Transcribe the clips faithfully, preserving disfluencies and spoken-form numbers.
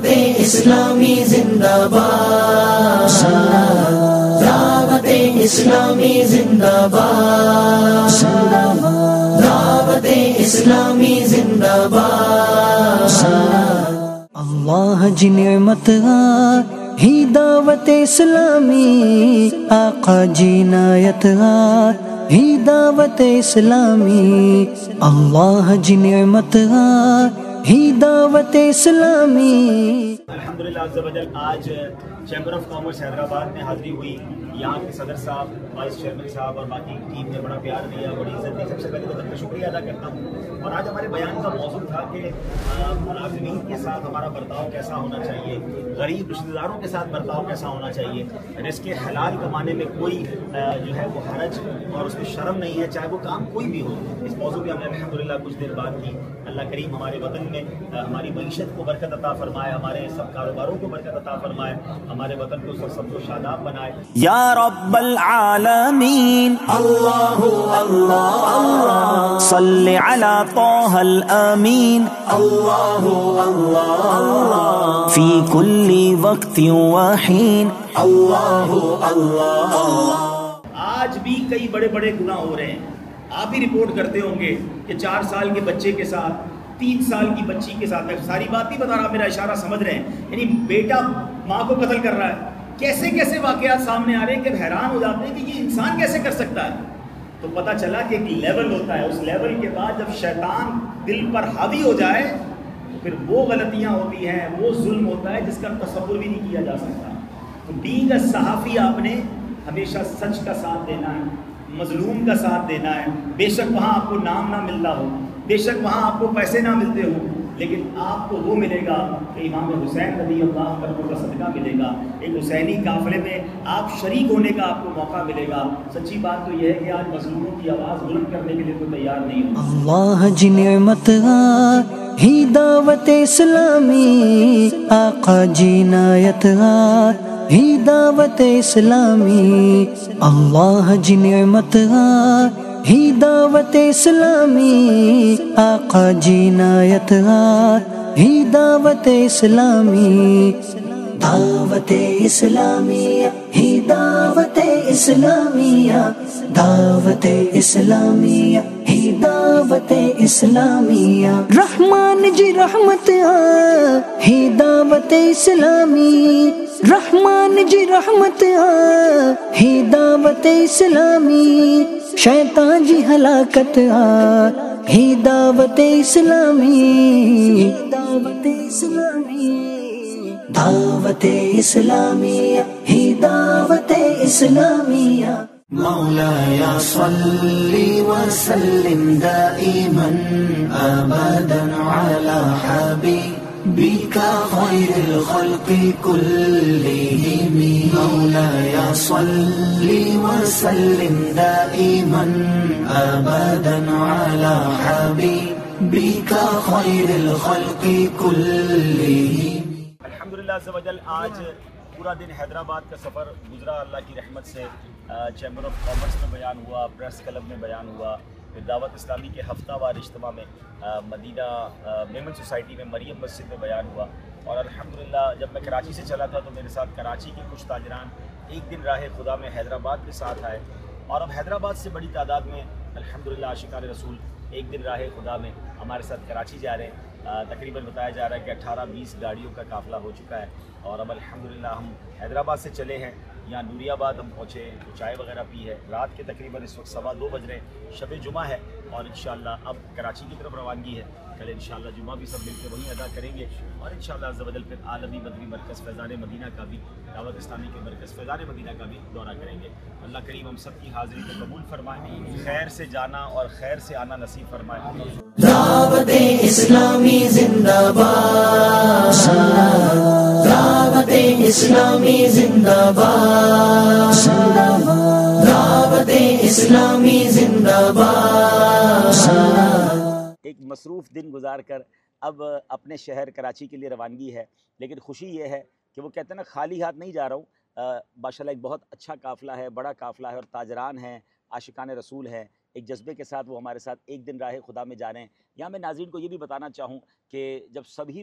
دعوت اسلامی زندہ باد، دعوت اسلامی زندہ باد، دعوت اسلامی زندہ باد۔ اللہ جی نعمت ہی دعوت اسلامی، آقا جی عنایت ہی دعوت اسلامی، اللہ جی نعمت ہی دعوت اسلامی۔ الحمدللہ عز و جل آج چیمبر آف کامرس حیدرآباد میں حاضری ہوئی، یہاں کے صدر صاحب، وائس چیئرمین صاحب اور باقی ٹیم نے بڑا پیار دیا، بڑی عزت دی۔ سب سے پہلے تو ان کا شکریہ ادا کرتا ہوں۔ اور آج ہمارے بیان کا موضوع تھا کہ ملازمین کے ساتھ ہمارا برتاؤ کیسا ہونا چاہیے، غریب رشتہ داروں کے ساتھ برتاؤ کیسا ہونا چاہیے، رزق حلال کمانے میں کوئی جو ہے وہ حرج اور اس میں شرم نہیں ہے، چاہے وہ کام کوئی بھی ہو۔ اس موضوع پہ ہم نے الحمدللہ کچھ دیر بعد کی۔ اللہ کریم ہمارے وطن میں ہماری معیشت کو برکت عطا فرمائے، ہمارے سب کاروباروں کو برکت عطا فرمائے، ہمارے وطن کو سب کو شاداب بنائے۔ یا رب العالمین اللہ اللہ صلی علی طہ الامین اللہ اللہ فی کل وقت وحین اللہ اللہ۔ آج بھی کئی بڑے بڑے گناہ ہو رہے ہیں۔ آپ بھی رپورٹ کرتے ہوں گے کہ چار سال کے بچے کے ساتھ، تین سال کی بچی کے ساتھ، میں ساری بات نہیں بتا رہا، میرا اشارہ سمجھ رہے ہیں، یعنی بیٹا ماں کو قتل کر رہا ہے۔ کیسے کیسے واقعات سامنے آ رہے ہیں کہ حیران ہو جاتے ہیں کہ یہ انسان کیسے کر سکتا ہے۔ تو پتہ چلا کہ ایک لیول ہوتا ہے، اس لیول کے بعد جب شیطان دل پر حاوی ہو جائے تو پھر وہ غلطیاں ہوتی ہیں، وہ ظلم ہوتا ہے جس کا تصور بھی نہیں کیا جا سکتا۔ تو بینگ اے صحافی آپ نے ہمیشہ سچ کا ساتھ دینا ہے، مظلوم کا ساتھ دینا ہے۔ بے شک وہاں آپ کو نام نہ ملتا ہو، بے شک وہاں آپ کو پیسے نہ ملتے ہوں، لیکن آپ کو وہ ملے گا کہ امام حسین رضی اللہ عنہ کا صدقہ ملے گا، ایک حسینی قافلے میں آپ شریک ہونے کا آپ کو موقع ملے گا۔ سچی بات تو یہ ہے کہ آج مظلوموں کی آواز بلند کرنے کے لیے کوئی تیار نہیں ہو۔ اللہ جی نعمت ہی دعوت اسلامی، آقا جی عنایت ہی دعوت اسلامی، اللہ جی نعمت ہی دعوت اسلامی، آقا جی عنایت ہی دعوت اسلامی، دعوت اسلامیہ ہی دعوت اسلامیہ، دعوت اسلامیہ ہی دعوت اسلامیہ، رحمان جی رحمت ہی دعوت اسلامی، رحمان جی رحمت ہی دعوت اسلامی، شیطان جی ہلاکت ہی دعوت اسلامی، دعوت اسلامی، دعوت اسلامیہ ہی دعوت اسلامیہ۔ مولاي صل وسلم دائما أبدا على حبيبك خير الخلق كلهم، مولاي صل وسلم دائما أبدا على حبيبك خير الخلق كلهم۔ الحمدللہ عز و جل آج پورا دن حیدرآباد کا سفر گزرا، اللہ کی رحمت سے چیمبر آف کامرس میں بیان ہوا، پریس کلب میں بیان ہوا، پھر دعوت اسلامی کے ہفتہ وار اجتماع میں مدینہ میمن سوسائٹی میں مریم مسجد میں بیان ہوا۔ اور الحمدللہ جب میں کراچی سے چلا تھا تو میرے ساتھ کراچی کے کچھ تاجران ایک دن راہ خدا میں حیدرآباد کے ساتھ آئے، اور اب حیدرآباد سے بڑی تعداد میں الحمدللہ عاشقان رسول ایک دن راہ خدا میں ہمارے ساتھ کراچی جا رہے ہیں۔ تقریباً بتایا جا رہا ہے کہ اٹھارہ بیس گاڑیوں کا قافلہ ہو چکا ہے، اور اب الحمدللہ ہم حیدرآباد سے چلے ہیں، یہاں نوری آباد ہم پہنچے، چائے وغیرہ پی ہے، رات کے تقریباً اس وقت سوا دو بج رہے ہیں، شب جمعہ ہے، اور انشاءاللہ اب کراچی کی طرف روانگی ہے۔ کل انشاءاللہ جمعہ بھی سب مل کے وہیں ادا کریں گے، اور انشاءاللہ عز و جل پھر عالمی مدنی مرکز فیضان مدینہ کا بھی، دعوت اسلامی کے مرکز فیضان مدینہ کا بھی دورہ کریں گے۔ اللہ کریم ہم سب کی حاضری کو قبول فرمائے، خیر سے جانا اور خیر سے آنا نصیب فرمائے۔ دعوت اسلامی زندہ باد، دعوت اسلامی زندہ باد، دعوت اسلامی زندہ باد۔ ایک مصروف دن گزار کر اب اپنے شہر کراچی کے لیے روانگی ہے، لیکن خوشی یہ ہے کہ وہ کہتے ہیں نا خالی ہاتھ نہیں جا رہا ہوں۔ ماشاءاللہ ایک بہت اچھا قافلہ ہے، بڑا قافلہ ہے، اور تاجران ہیں، عاشقان رسول ہیں، ایک جذبے کے ساتھ وہ ہمارے ساتھ ایک دن راہ خدا میں جا رہے ہیں۔ یہاں میں ناظرین کو یہ بھی بتانا چاہوں کہ جب سبھی لوگ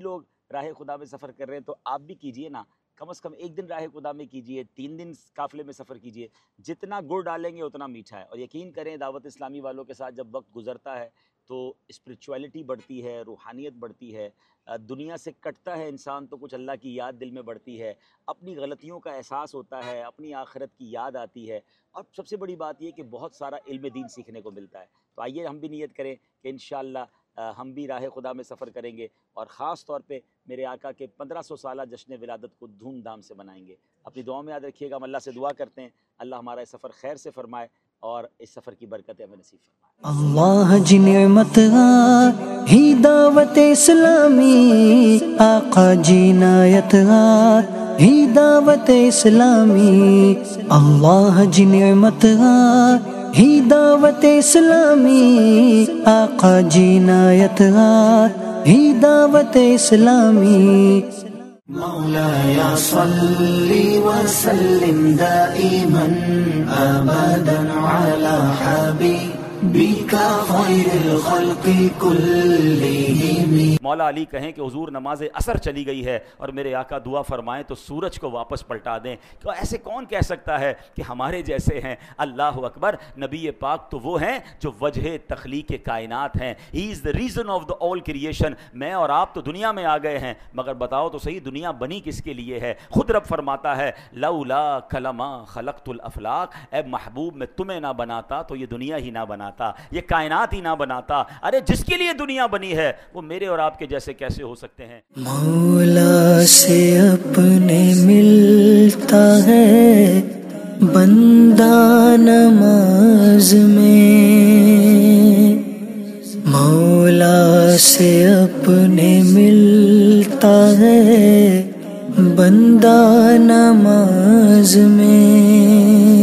راہ خدا میں سفر کر رہے ہیں تو آپ بھی کیجئے نا، کم از کم ایک دن راہ خدا میں کیجئے، تین دن قافلے میں سفر کیجئے، جتنا گڑ ڈالیں گے اتنا میٹھا ہے۔ اور یقین کریں دعوت اسلامی والوں کے ساتھ جب وقت گزرتا ہے تو اسپریچویلٹی بڑھتی ہے، روحانیت بڑھتی ہے، دنیا سے کٹتا ہے انسان تو کچھ اللہ کی یاد دل میں بڑھتی ہے، اپنی غلطیوں کا احساس ہوتا ہے، اپنی آخرت کی یاد آتی ہے، اور سب سے بڑی بات یہ کہ بہت سارا علم دین سیکھنے کو ملتا ہے۔ تو آئیے ہم بھی نیت کریں کہ انشاءاللہ ہم بھی راہ خدا میں سفر کریں گے، اور خاص طور پہ میرے آقا کے پندرہ سو سالہ جشن ولادت کو دھوم دھام سے منائیں گے۔ اپنی دعاؤں میں یاد رکھیے گا، ہم اللہ سے دعا کرتے ہیں اللہ ہمارا اس سفر خیر سے فرمائے اور اس سفر کی برکتیں ہمیں نصیب فرمائے۔ اللہ جی نعمت ہی دعوت اسلامی، آقا جی عنایت ہی دعوت اسلامی، اللہ جی نعمت ہی دعوت اسلامی، آقا جی عنایت ہی دعوت اسلامی۔ مولاي صل وسلم دائما أبدا على حبيبك خير الخلق كلهم۔ مولا علی کہیں کہ حضور نماز عصر چلی گئی ہے اور میرے آقا دعا فرمائیں تو سورج کو واپس پلٹا دیں، کہ ایسے کون کہہ سکتا ہے کہ ہمارے جیسے ہیں؟ اللہ اکبر، نبی پاک تو وہ ہیں جو وجہ تخلیق کائنات ہیں، ہی is the reason of the all creation. میں اور آپ تو دنیا میں آ گئے ہیں، مگر بتاؤ تو صحیح دنیا بنی کس کے لیے ہے؟ خود رب فرماتا ہے لولا کلما خلقت الافلاق، اے محبوب میں تمہیں نہ بناتا تو یہ دنیا ہی نہ بناتا، یہ کائنات ہی نہ بناتا۔ ارے جس کے لیے دنیا بنی ہے وہ میرے اور آپ کے جیسے کیسے ہو سکتے ہیں؟ مولا سے اپنے ملتا ہے بندہ نماز میں، مولا سے اپنے ملتا ہے بندہ نماز میں۔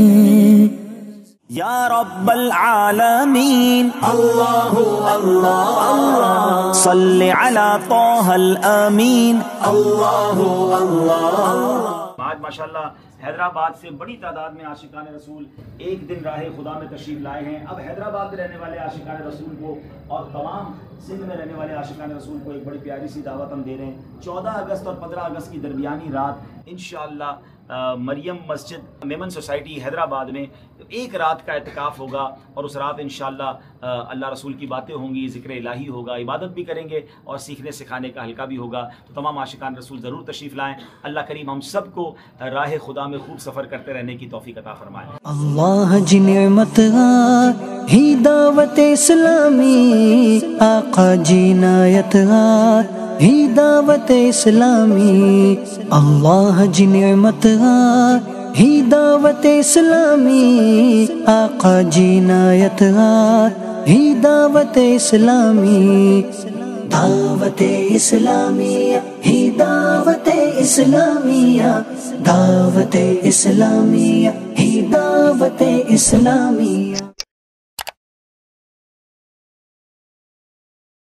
یا رب العالمین اللہ اللہ صل علی طہ الامین اللہ اللہ۔ آج ماشاءاللہ حیدرآباد سے بڑی تعداد میں عاشقان رسول ایک دن راہ خدا میں تشریف لائے ہیں۔ اب حیدرآباد میں رہنے والے عاشقان رسول کو اور تمام سندھ میں رہنے والے عاشقان رسول کو ایک بڑی پیاری سی دعوت ہم دے رہے ہیں۔ چودہ اگست اور پندرہ اگست کی درمیانی رات انشاءاللہ مریم مسجد میمن سوسائٹی حیدرآباد میں ایک رات کا اعتکاف ہوگا، اور اس رات انشاءاللہ اللہ رسول کی باتیں ہوں گی، ذکر الہی ہوگا، عبادت بھی کریں گے اور سیکھنے سکھانے کا حلقہ بھی ہوگا۔ تو تمام عاشقان رسول ضرور تشریف لائیں۔ اللہ کریم ہم سب کو راہ خدا میں خوب سفر کرتے رہنے کی توفیق عطا فرمائے۔ اللہ جی نعمت ہی دعوت اسلامی، آقا جی عنایت ہی دعوت اسلامی، اللہ جی نعمت ہی دعوت اسلامی، آقا جی عنایت ہی دعوت اسلامی، دعوت اسلامیہ ہی دعوت اسلامیہ، دعوت اسلامیہ ہی دعوت اسلامیہ۔